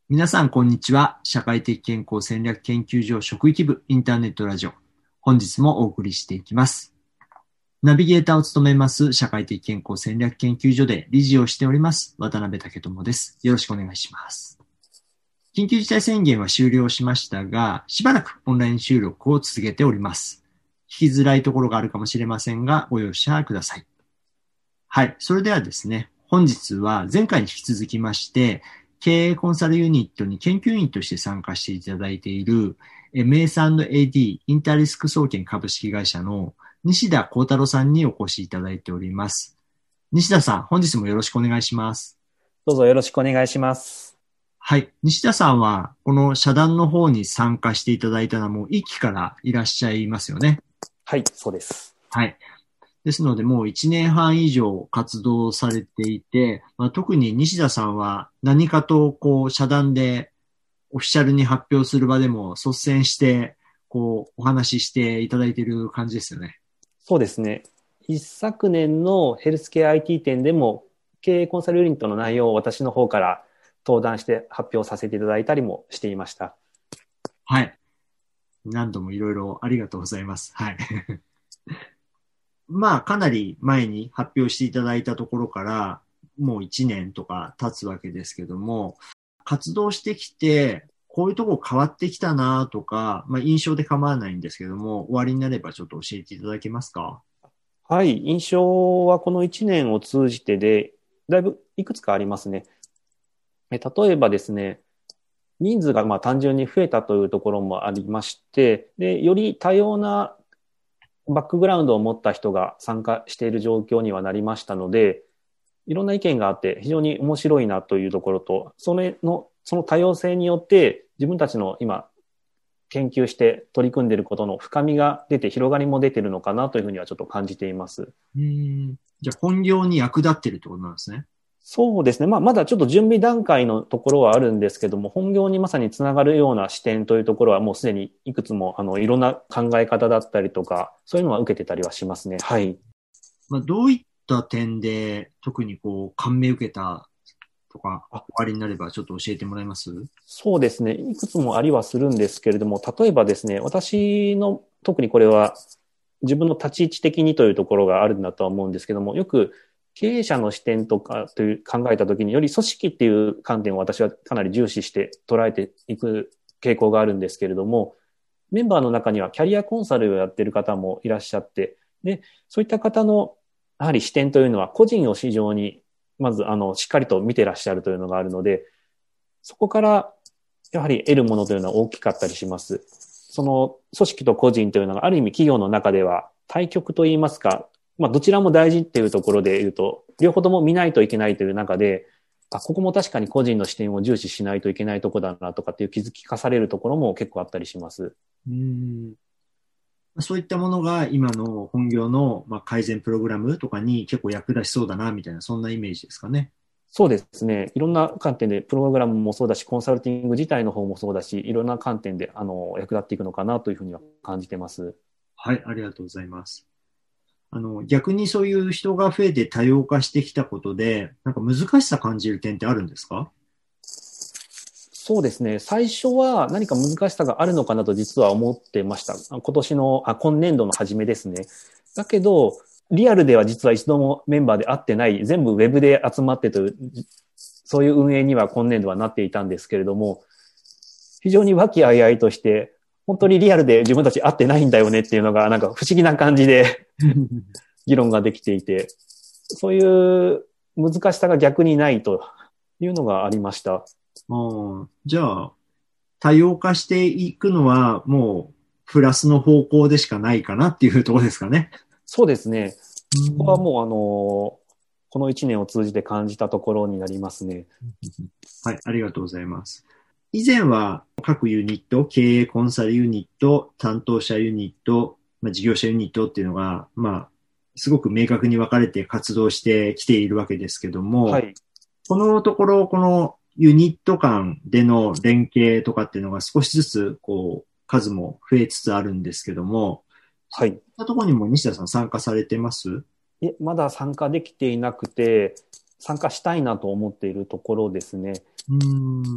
皆さん、こんにちは。社会的健康戦略研究所職域部インターネットラジオ。本日もお送りしていきます。ナビゲーターを務めます社会的健康戦略研究所で理事をしております渡辺武智です。よろしくお願いします。緊急事態宣言は終了しましたが、しばらくオンライン収録を続けております。聞きづらいところがあるかもしれませんが、ご容赦ください。はい。それではですね、本日は前回に引き続きまして、経営コンサルユニットに研究員として参加していただいている MS&AD インターリスク総研株式会社の西田幸太郎さんにお越しいただいております。西田さん、本日もよろしくお願いします。 どうぞよろしくお願いします。 はい。西田さんは、この社団の方に参加していただいたのはもう一期からいらっしゃいますよね。 はい、そうです。 はい。ですので、もう1年半以上活動されていて、特に西田さんは何かと社団でオフィシャルに発表する場でも率先してお話ししていただいている感じですよね。 そうですね。一昨年のヘルスケア IT 展でも経営コンサルユニットの内容を私の方から登壇して発表させていただいたりもしていました。 はい。何度もいろいろありがとうございます。はい。かなり前に発表していただいたところから、もう1年とか経つわけですけども、活動してきて、こういうとこ変わってきたなとか、印象で構わないんですけども、終わりになればちょっと教えていただけますか？ はい、印象はこの1年を通じてで、だいぶいくつかありますね。例えばですね、人数が単純に増えたというところもありまして、で、より多様なバックグラウンドを持った人が参加している状況にはなりましたので、いろんな意見があって非常に面白いなというところと、その多様性によって自分たちの今研究して取り組んでいることの深みが出て広がりも出ているのかなというふうにはちょっと感じています。 じゃあ本業に役立ってるってことなんですね。 そうですね。まだちょっと準備段階のところはあるんですけども、本業にまさにつながるような視点というところはもうすでにいくつもいろんな考え方だったりとか、そういうのは受けてたりはしますね。はい。 どういった点で特に感銘受けたとか、終わりになればちょっと教えてもらえます？ そうですね。いくつもありはするんですけれども、例えばですね、私の特にこれは自分の立ち位置的にというところがあるんだとは思うんですけども、よく経営者の視点とかという考えたときにより組織っていう観点を私はかなり重視して捉えていく傾向があるんですけれども、メンバーの中にはキャリアコンサルをやっている方もいらっしゃって、で、そういった方のやはり視点というのは個人を市場にまずしっかりと見てらっしゃるというのがあるので、そこからやはり得るものというのは大きかったりします。その組織と個人というのがある意味企業の中では対極といいますか、どちらも大事っていうところで言うと、両方とも見ないといけないという中で、ここも確かに個人の視点を重視しないといけないところだなとかっていう気づき化されるところも結構あったりします。 そういったものが今の本業の改善プログラムとかに結構役立ちそうだなみたいな、そんなイメージですかね。 そうですね。いろんな観点で、プログラムもそうだし、コンサルティング自体の方もそうだし、いろんな観点で、役立っていくのかなというふうには感じてます。 はい、ありがとうございます。逆にそういう人が増えて多様化してきたことで、なんか難しさ感じる点ってあるんですか？ そうですね。最初は何か難しさがあるのかなと実は思ってました。今年度の初めですね。だけど、リアルでは実は一度もメンバーで会ってない、全部ウェブで集まってという、そういう運営には今年度はなっていたんですけれども、非常に和気あいあいとして、本当にリアルで自分たち会ってないんだよねっていうのがなんか不思議な感じで議論ができていて、そういう難しさが逆にないというのがありました。 じゃあ、多様化していくのはもうプラスの方向でしかないかなっていうところですかね。 そうですね。そこはもうこの1年を通じて感じたところになりますね。 はい、ありがとうございます。以前は各ユニット、経営コンサルユニット、担当者ユニット、事業者ユニットっていうのが、すごく明確に分かれて活動してきているわけですけども、 はい。 このところ、このユニット間での連携とかっていうのが少しずつ、数も増えつつあるんですけども、 はい。 そういったところにも西田さん参加されてます？ まだ参加できていなくて、参加したいなと思っているところですね。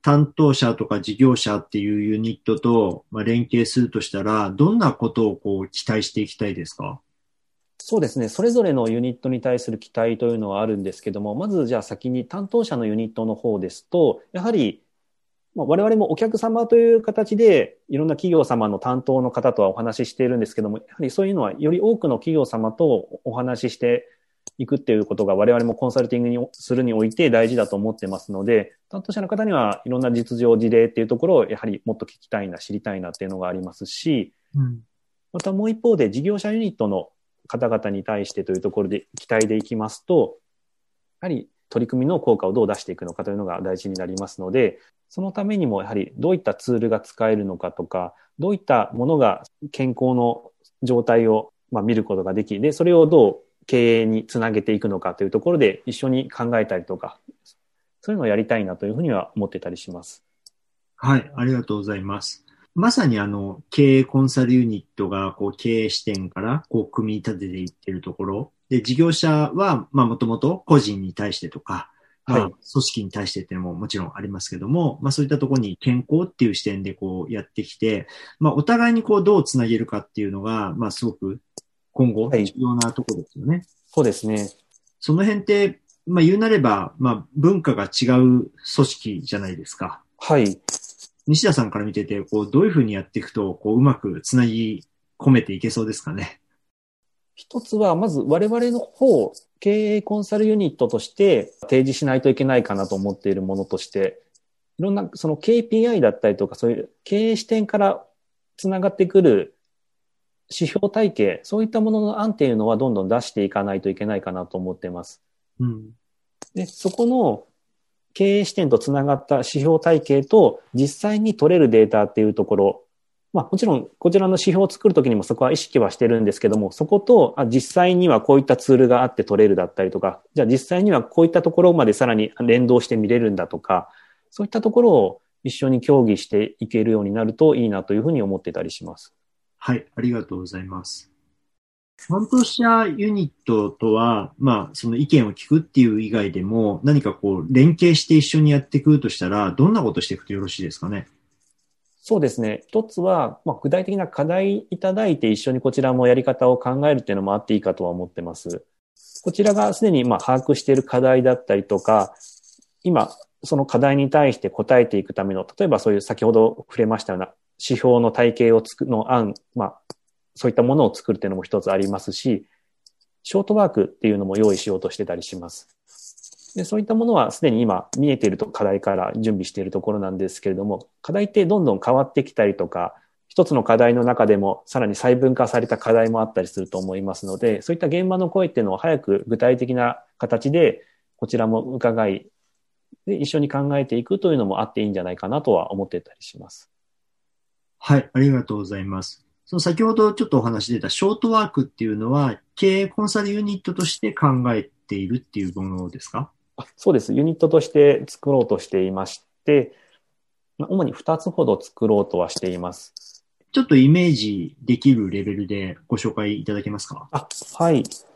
担当者とか事業者っていうユニットと、連携するとしたら、どんなことを期待していきたいですか？ そうですね。それぞれのユニットに対する期待というのはあるんですけども、まずじゃあ先に担当者のユニットの方ですと、やはり我々もお客様という形でいろんな企業様の担当の方とはお話ししているんですけども、やはりそういうのはより多くの企業様とお話ししていくっていうことが我々もコンサルティングにするにおいて大事だと思ってますので、担当者の方にはいろんな実情事例っていうところをやはりもっと聞きたいな、知りたいなっていうのがありますし、またもう一方で事業者ユニットの方々に対してというところで期待でいきますと、やはり取り組みの効果をどう出していくのかというのが大事になりますので、そのためにもやはりどういったツールが使えるのかとか、どういったものが健康の状態を見ることができ、で、それをどう経営につなげていくのかというところで一緒に考えたりとか、そういうのをやりたいなというふうには思ってたりします。 はい、ありがとうございます。まさに経営コンサルユニットが経営視点から組み立てていっているところで、事業者はもともと個人に対してとか、 はい、 組織に対してっていうのももちろんありますけども、そういったところに健康っていう視点でやってきて、お互いにどうつなげるかっていうのが、すごく今後重要なところですよね。 そうですね。 その辺って、言うなれば、文化が違う組織じゃないですか。 はい。 西田さんから見てて、どういうふうにやっていくと、うまくつなぎ込めていけそうですかね。 一つは、まず我々の方、経営コンサルユニットとして提示しないといけないかなと思っているものとして、いろんなその KPI だったりとか、そういう経営視点からつながってくる指標体系、そういったものの案っていうのはどんどん出していかないといけないかなと思っています。で、そこの経営視点とつながった指標体系と実際に取れるデータっていうところ、もちろんこちらの指標を作るときにもそこは意識はしてるんですけども、そこと実際にはこういったツールがあって取れるだったりとか、じゃあ実際にはこういったところまでさらに連動して見れるんだとか、そういったところを一緒に協議していけるようになるといいなというふうに思ってたりします。 はい、ありがとうございます。担当者ユニットとは、その意見を聞くっていう以外でも、何か連携して一緒にやっていくとしたら、どんなことしていくとよろしいですかね。 そうですね。一つは、具体的な課題いただいて一緒にこちらもやり方を考えるっていうのもあっていいかとは思ってます。こちらがすでに把握している課題だったりとか、今、その課題に対して答えていくための、例えばそういう先ほど触れましたような指標の体系をの案、そういったものを作るっていうのも一つありますし、ショートワークっていうのも用意しようとしてたりします。で、そういったものはすでに今見えている課題から準備しているところなんですけれども、課題ってどんどん変わってきたりとか、一つの課題の中でもさらに細分化された課題もあったりすると思いますので、そういった現場の声っていうのを早く具体的な形でこちらも伺い、で、一緒に考えていくというのもあっていいんじゃないかなとは思ってたりします。 はい、ありがとうございます。その先ほどちょっとお話出たショートワークっていうのは、経営コンサルユニットとして考えているっていうものですか？ そうです。ユニットとして作ろうとしていまして、主に2つほど作ろうとはしています。 ちょっとイメージできるレベルでご紹介いただけますか？ はい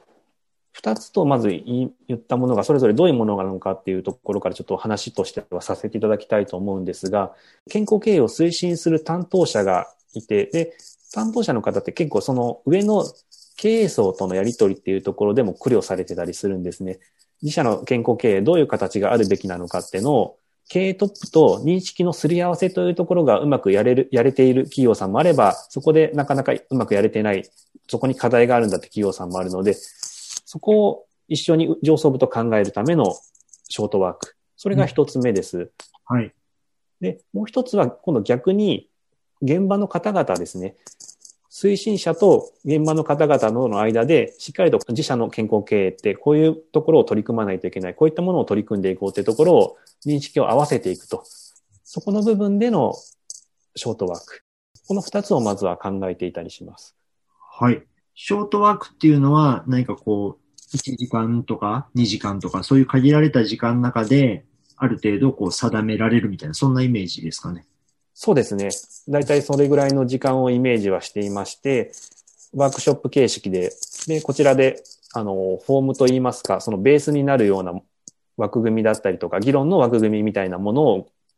。2つとまず言ったものがそれぞれどういうものなのかっていうところからちょっと話としてはさせていただきたいと思うんですが、健康経営を推進する担当者がいて、で、担当者の方って結構その上の経営層とのやり取りっていうところでも苦慮されてたりするんですね。自社の健康経営どういう形があるべきなのかっていうのを経営トップと認識のすり合わせというところがうまくやれている企業さんもあれば、そこでなかなかうまくやれてない、そこに課題があるんだって企業さんもあるので、そこを一緒に上層部と考えるためのショートワーク。それが一つ目です。 はい。 で、もう一つは今度逆に現場の方々ですね。推進者と現場の方々の間でしっかりと自社の健康経営ってこういうところを取り組まないといけない。こういったものを取り組んでいこうというところを認識を合わせていくと。そこの部分でのショートワーク。この二つをまずは考えていたりします。 はい。ショートワークっていうのは何か1時間とか2時間とかそういう限られた時間の中である程度定められるみたいな、そんなイメージですかね。 そうですね。だいたいそれぐらいの時間をイメージはしていまして、ワークショップ形式で、こちらで、フォームといいますか、そのベースになるような枠組みだったりとか、議論の枠組みみたいなものを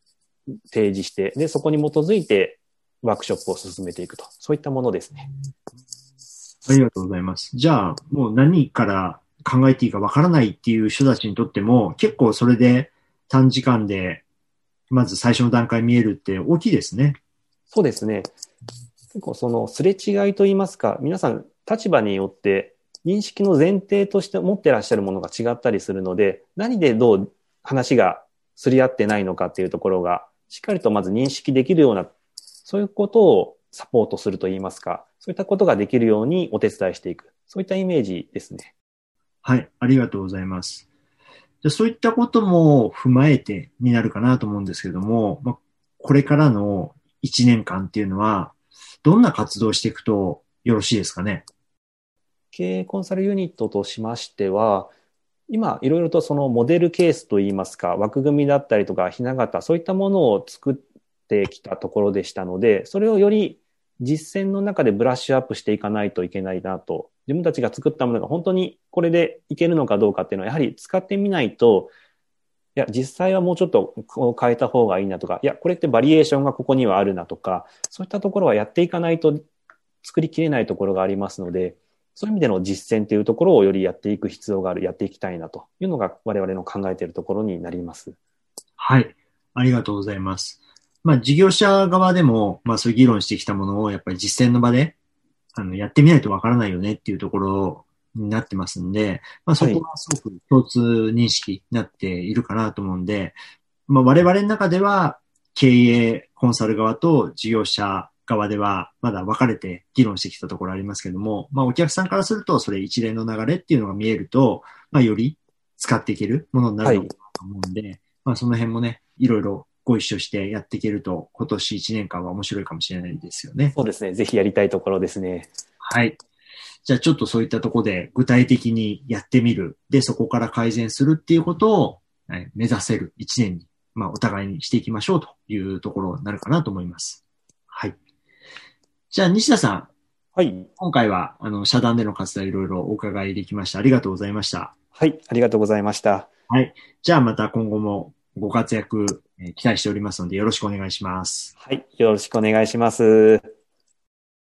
提示して、で、そこに基づいてワークショップを進めていくと。そういったものですね。 ありがとうございます。じゃあ、もう何から考えていいかわからないっていう人たちにとっても、結構それで短時間で、まず最初の段階見えるって大きいですね。 そうですね。結構そのすれ違いといいますか、皆さん立場によって認識の前提として持ってらっしゃるものが違ったりするので、何でどう話がすり合ってないのかっていうところが、しっかりとまず認識できるような、そういうことをサポートするといいますか、そういったことができるようにお手伝いしていく。そういったイメージですね。 はい、ありがとうございます。じゃあそういったことも踏まえてになるかなと思うんですけども、これからの1年間っていうのは、どんな活動をしていくとよろしいですかね。 経営コンサルユニットとしましては、今いろいろとそのモデルケースといいますか、枠組みだったりとか、ひな形、そういったものを作ってきたところでしたので、それをより実践の中でブラッシュアップしていかないといけないなと、自分たちが作ったものが本当にこれでいけるのかどうかっていうのは、やはり使ってみないと、いや、実際はもうちょっとこう変えた方がいいなとか、いや、これってバリエーションがここにはあるなとか、そういったところはやっていかないと作りきれないところがありますので、そういう意味での実践というところをよりやっていく必要がある、やっていきたいなというのが我々の考えているところになります。 はい。ありがとうございます。事業者側でも、そういう議論してきたものを、やっぱり実践の場で、やってみないとわからないよねっていうところになってますんで、そこはすごく共通認識になっているかなと思うんで、我々の中では、経営コンサル側と事業者側では、まだ分かれて議論してきたところありますけども、お客さんからすると、それ一連の流れっていうのが見えると、より使っていけるものになるのかなと思うんで、その辺もね、いろいろご一緒してやっていけると、今年1年間は面白いかもしれないですよね。 そうですね。ぜひやりたいところですね。 はい。じゃあちょっとそういったところで具体的にやってみる。で、そこから改善するっていうことを、目指せる1年に、お互いにしていきましょうというところになるかなと思います。はい。じゃあ西田さん。 はい。 今回は、社団での活動いろいろお伺いできました。ありがとうございました。 はい。ありがとうございました。 はい。じゃあまた今後もご活躍、期待しておりますのでよろしくお願いします。 はい。よろしくお願いします。